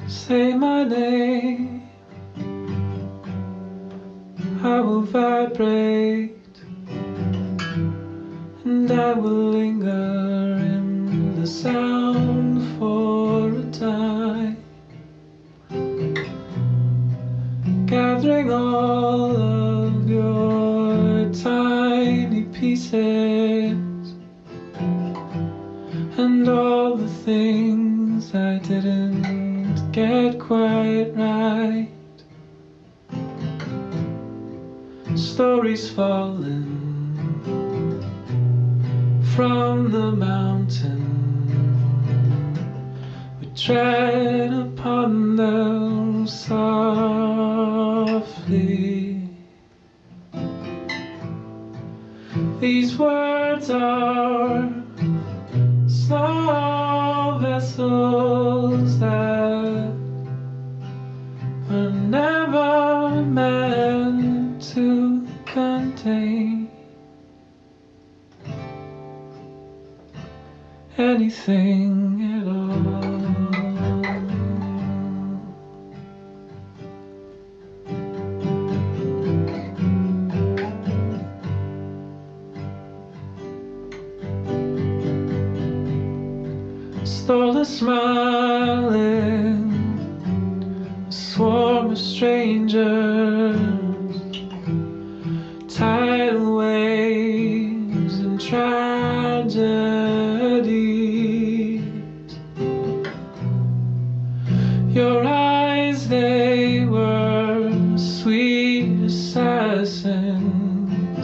Say my name, I will vibrate, and I will linger in the sound for a time, gathering all of your tiny pieces and all the things I didn't get quite right. Stories falling from the mountain, we tread upon them softly. These words are small vessels that were never meant to contain anything at all. Stole a smile in a swarm of strangers, tidal waves and tragedies. Your eyes, they were sweet assassins,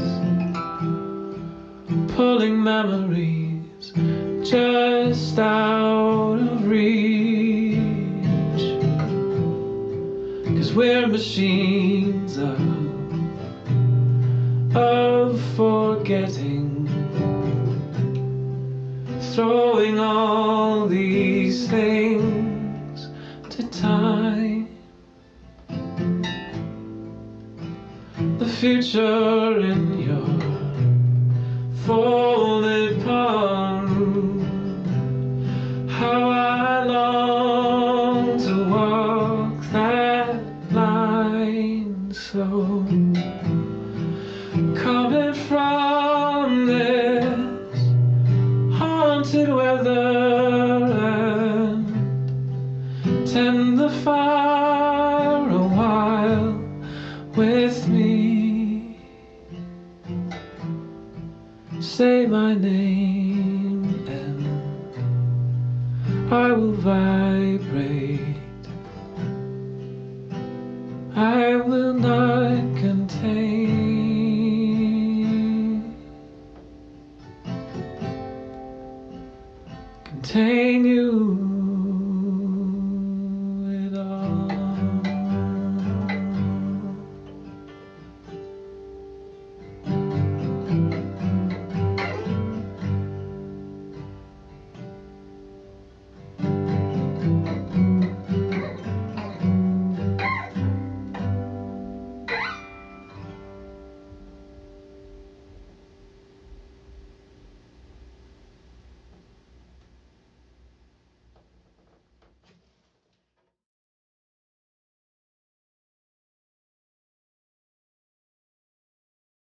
pulling memories just out of reach. 'Cause we're machines of forgetting, throwing all these things to time. The future in your folded palm, how I long to walk that line. So coming from this haunted weather, and tend the fire a while with me. Say my name and I will vibrate,